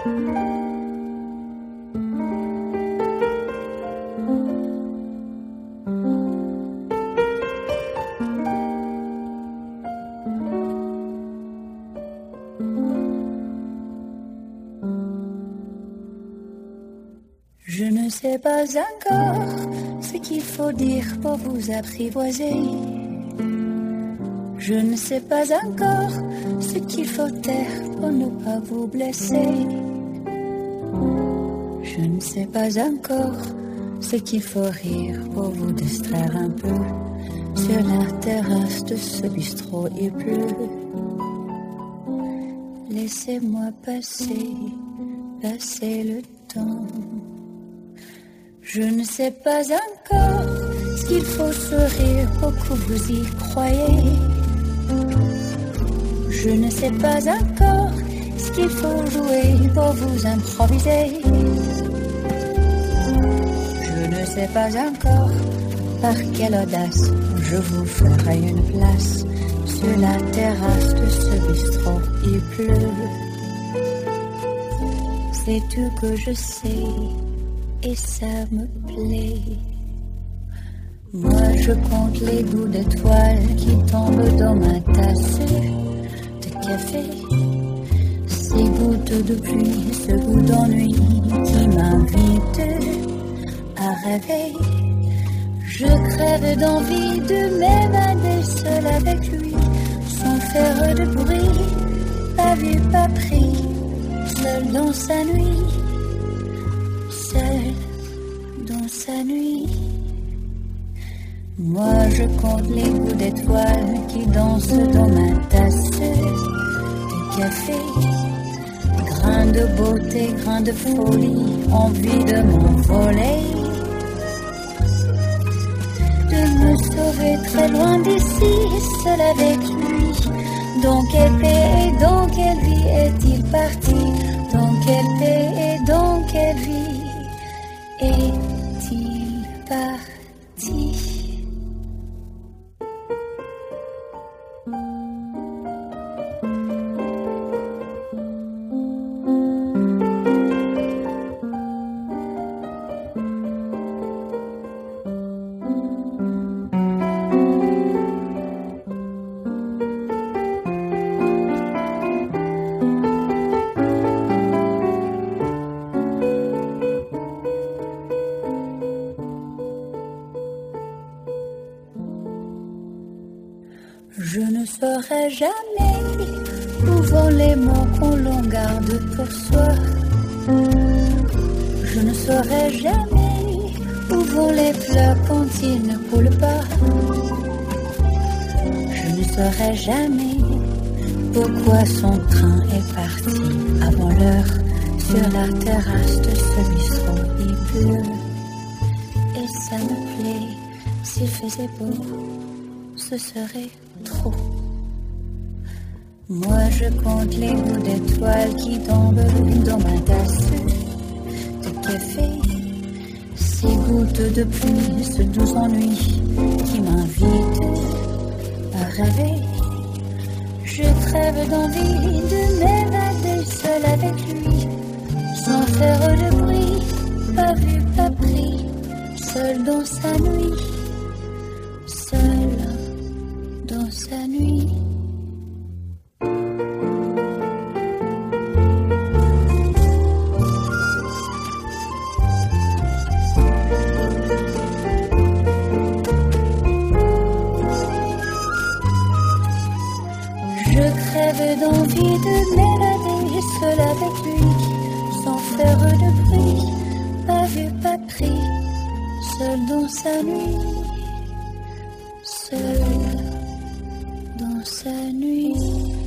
Je ne sais pas encore ce qu'il faut dire pour vous apprivoiser. Je ne sais pas encore ce qu'il faut taire pour ne pas vous blesser. Je ne sais pas encore ce qu'il faut rire pour vous distraire un peu. Sur la terrasse de ce bistrot il pleut. Laissez-moi passer le temps. Je ne sais pas encore ce qu'il faut sourire pour que vous y croyez. Je ne sais pas encore ce qu'il faut jouer pour vous improviser. Je ne sais pas encore par quelle audace je vous ferai une place. Sur la terrasse de ce bistrot il pleut. C'est tout que je sais. Et ça me plaît. Moi je compte les bouts d'étoiles qui tombent dans ma tasse de café. Ces gouttes de pluie, ce goût d'ennui qui m'invite à rêver. Je crève d'envie de m'évader seul avec lui, sans faire de bruit, pas vu, pas pris, seul dans sa nuit. Seul dans sa nuit. Moi je compte les bouts d'étoiles qui dansent dans ma tasse de café. Grain de beauté, grain de folie, envie de m'envoler, de me sauver très loin d'ici, seul avec lui. Dans quel pays et dans quelle vie est-il parti? Dans quel pays et dans quelle vie est-il parti? Je ne saurai jamais où vont les mots qu'on l'on garde pour soi. Je ne saurai jamais où vont les pleurs quand ils ne coulent pas. Je ne saurai jamais pourquoi son train est parti avant l'heure. Sur la terrasse de ce bistrot il pleut. Et ça me plaît, s'il faisait beau, ce serait trop. Moi je compte les bouts d'étoiles qui tombent dans ma tasse de café. Ces gouttes de pluie, ce doux ennui qui m'invite à rêver. Je crève d'envie de m'évader seul avec lui, sans faire de bruit, pas vu, pas pris, seul dans sa nuit, seul dans sa nuit. Je crève d'envie de m'évader seul avec lui, sans faire de bruit, pas vu, pas pris, seul dans sa nuit, seul dans sa nuit.